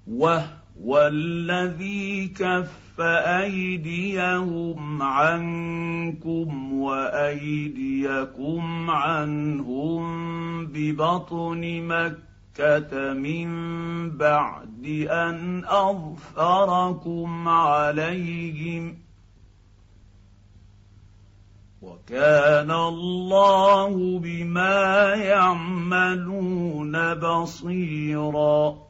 وهو الذي كف ايديهم عنكم وايديكم عنهم ببطن مكة من بعد ان اظفركم عليهم، وكان الله بما يعملون بصيرا.